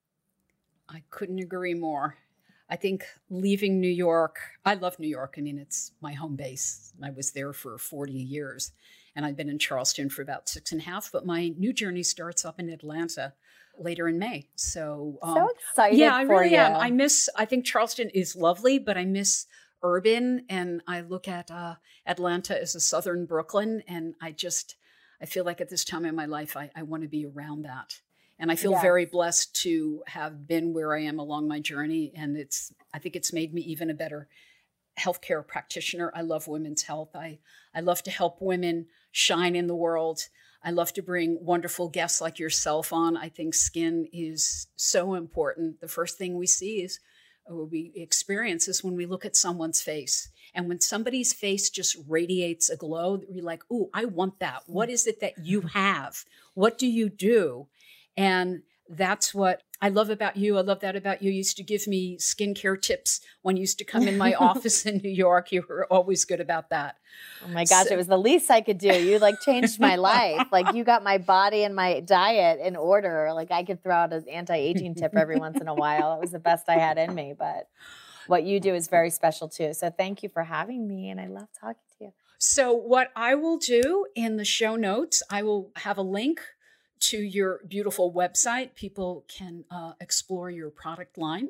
I couldn't agree more. I think leaving New York, I love New York. I mean, it's my home base. I was there for forty years and I've been in Charleston for about six and a half, but my new journey starts up in Atlanta later in May. So, um, so excited yeah, I for really you. am. I miss, I think Charleston is lovely, but I miss urban. And I look at uh, Atlanta as a Southern Brooklyn. And I just, I feel like at this time in my life, I, I want to be around that. And I feel Yes. very blessed to have been where I am along my journey. And it's, I think it's made me even a better healthcare practitioner. I love women's health. I, I love to help women shine in the world. I love to bring wonderful guests like yourself on. I think skin is so important. The first thing we see is, or we experience is when we look at someone's face. And when somebody's face just radiates a glow, we're like, ooh, I want that. What is it that you have? What do you do? And that's what I love about you. I love that about you. You used to give me skincare tips when you used to come in my office in New York. You were always good about that. Oh my gosh, So- it was the least I could do. You like changed my life. Like you got my body and my diet in order. Like I could throw out an anti-aging tip every once in a while. It was the best I had in me, but what you do is very special too. So thank you for having me. And I love talking to you. So what I will do in the show notes, I will have a link to your beautiful website. People can uh, explore your product line.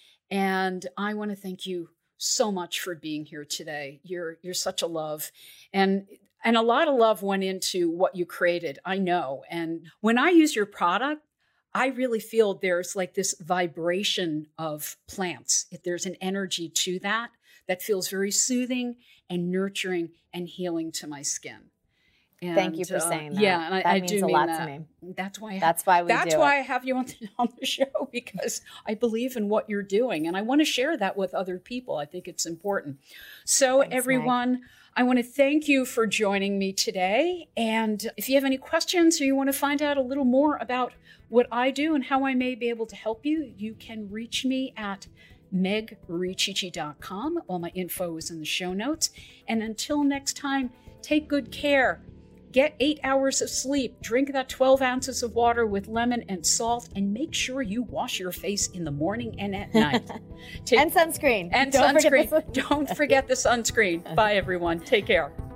And I want to thank you so much for being here today. You're you're such a love. And and a lot of love went into what you created, I know. And when I use your product, I really feel there's like this vibration of plants. There's an energy to that that feels very soothing and nurturing and healing to my skin. And, Thank you for uh, saying that. Yeah, and I, that I means do a mean lot that. to me. That's why. I That's why we That's do why it. I have you on the, on the show, because I believe in what you're doing, and I want to share that with other people. I think it's important. So, Thanks, everyone, Meg. I want to thank you for joining me today. And if you have any questions or you want to find out a little more about what I do and how I may be able to help you, you can reach me at meg richichi dot com. All my info is in the show notes. And until next time, take good care. Get eight hours of sleep, drink that twelve ounces of water with lemon and salt, and make sure you wash your face in the morning and at night. Take, And sunscreen. and Don't forget sunscreen. the sun- Don't forget the sunscreen. Bye, everyone. Take care.